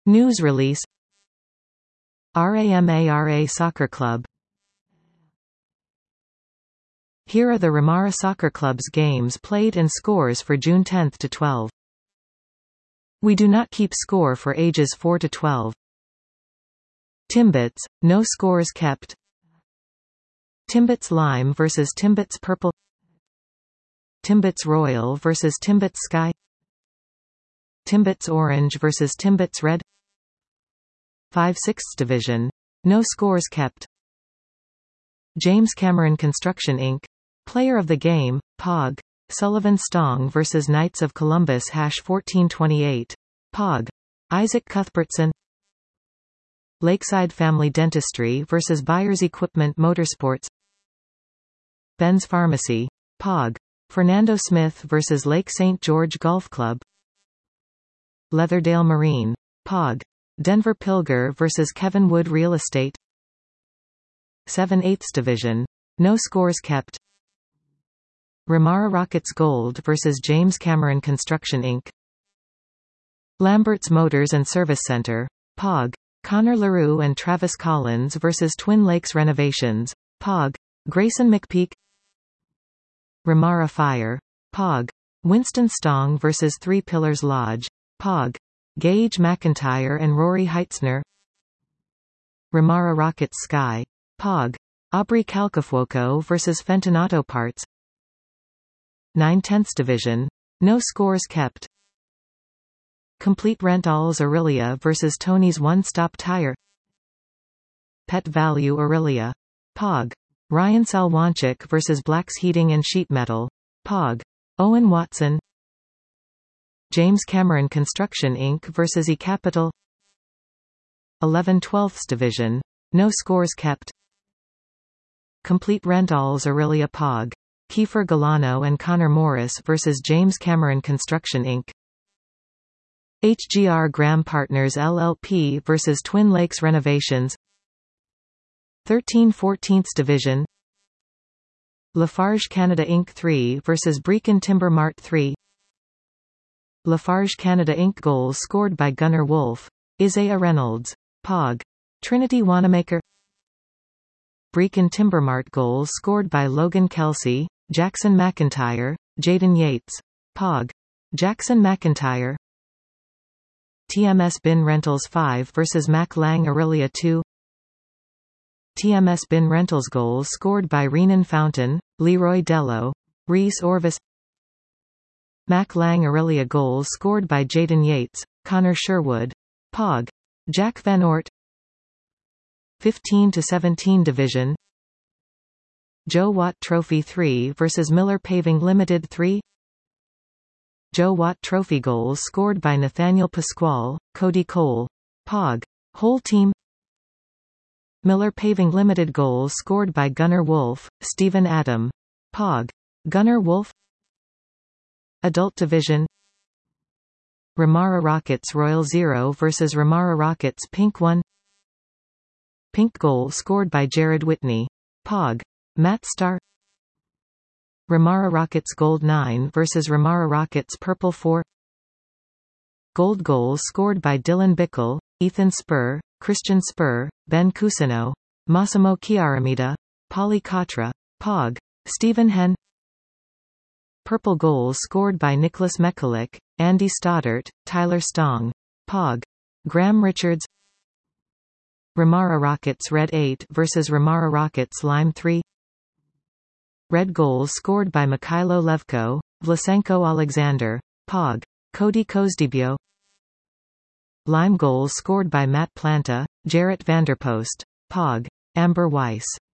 News release. RAMARA Soccer Club. Here are the Ramara Soccer Club's games played and scores for June 10 to 12. We do not keep score for ages 4 to 12. Timbits, no scores kept. Timbits Lime vs Timbits Purple. Timbits Royal vs Timbits Sky. Timbits Orange vs Timbits Red. 5/6 Division. No scores kept. James Cameron Construction Inc. Player of the game, Pog. Sullivan Stong vs Knights of Columbus #1428. Pog. Isaac Cuthbertson. Lakeside Family Dentistry vs Byers Equipment Motorsports. Ben's Pharmacy. Pog. Fernando Smith vs Lake St. George Golf Club. Leatherdale Marine. Pog. Denver Pilger vs Kevin Wood Real Estate. 7/8 Division. No scores kept. Ramara Rockets Gold vs James Cameron Construction Inc. Lambert's Motors and Service Center. Pog. Connor LaRue and Travis Collins vs Twin Lakes Renovations. Pog. Grayson McPeak. Ramara Fire. Pog. Winston Stong vs Three Pillars Lodge. Pog. Gage McIntyre and Rory Heitzner. Ramara Rockets Sky. Pog. Aubrey Calcafuoco vs Fenton Auto Parts. 9/10 Division. No scores kept. Complete Rent Alls Aurelia vs Tony's One Stop Tire. Pet Value Aurelia. Pog. Ryan Salwanchik vs Black's Heating and Sheet Metal. Pog. Owen Watson. James Cameron Construction Inc. vs eCapital. 11/12 Division. No scores kept. Complete Rent Alls Aurelia Pog. Kiefer Galano and Connor Morris vs James Cameron Construction Inc. HGR Graham Partners LLP vs Twin Lakes Renovations. 13/14 Division. Lafarge Canada Inc. 3 vs Brecon Timber Mart 3. Lafarge Canada Inc. Goals scored by Gunnar Wolf. Isaiah Reynolds. Pog. Trinity Wanamaker. Brecon Timber Mart goals scored by Logan Kelsey, Jackson McIntyre, Jaden Yates. Pog. Jackson McIntyre. TMS Bin Rentals 5 vs Mac Lang Aurelia 2. TMS Bin Rentals goals scored by Renan Fountain, Leroy Dello, Reese Orvis. Mac Lang Aurelia goals scored by Jaden Yates, Connor Sherwood. Pog. Jack Van Ort. 15/17 Division. Joe Watt Trophy 3 vs Miller Paving Limited 3. Joe Watt Trophy goals scored by Nathaniel Pasquale, Cody Cole. Pog. Whole Team. Miller Paving Limited goals scored by Gunnar Wolf, Stephen Adam. Pog. Gunnar Wolf. Adult Division. Ramara Rockets Royal 0 vs Ramara Rockets Pink 1. Pink goal scored by Jared Whitney. Pog. Matt Starr. Ramara Rockets Gold 9 vs Ramara Rockets Purple 4. Gold goals scored by Dylan Bickle, Ethan Spur, Christian Spur, Ben Cusino, Massimo Chiaramita, Polly Katra. Pog. Stephen Hen. Purple goals scored by Nicholas Mekulik, Andy Stoddart, Tyler Stong. Pog. Graham Richards. Ramara Rockets Red 8 vs Ramara Rockets Lime 3. Red goals scored by Mikhailo Levko, Vlasenko Alexander. Pog. Cody Kozdebio. Lime goals scored by Matt Planta, Jarrett Vanderpost. Pog. Amber Weiss.